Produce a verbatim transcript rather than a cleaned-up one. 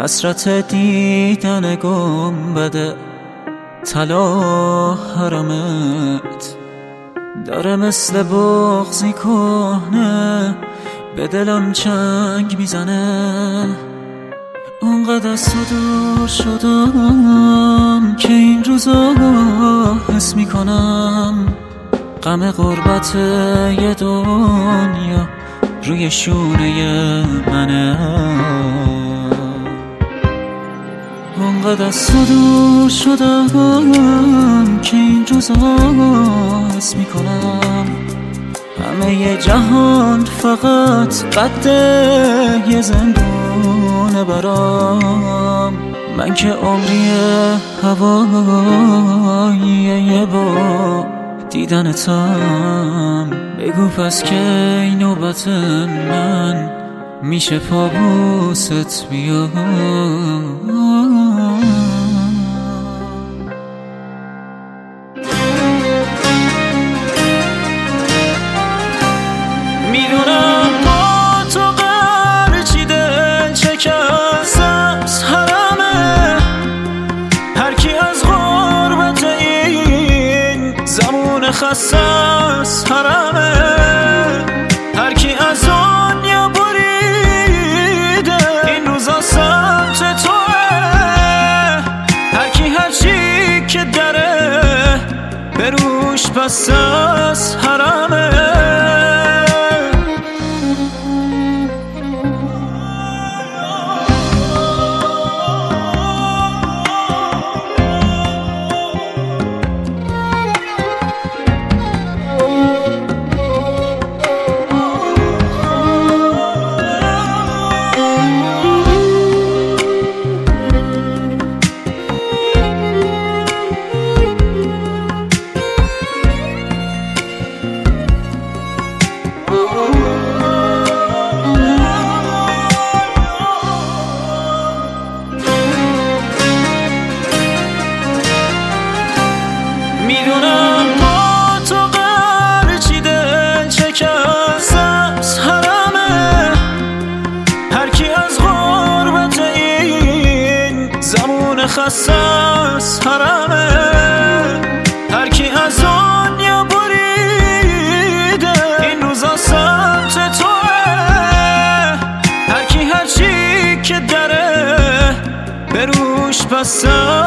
حسرت دیدن گنبد طلا حرمت داره مثل بغضی کهنه به دلم چنگ میزنه. اونقدر از تو دور شدم که این روزا حس میکنم غم غربت یه دنیا روی شونه منه. اونقدر از تو دور شدم که این روزا حس میکنم همه ی جهان فقط قد یه زندونه برام. من که عمری هوایی یه با دیدنتم. بگو پس که این نوبت من میشه پابوست بیا. میدونم با تو قرچی دل شکست از حرمه. هر کی از غربت این زمان خسته از حرمه. هر کی از دنیا بریده این روزا سمت توه. هر کی هر چی که داره به روش پس از حرمه. میدونم با تو قرچی دل شکست از حرمه. هر کی از غربت این زمان خسته از حرمه. هر کی از دنیا بریده این روزا سمت توه. هر کی هر چی که داره به روش پس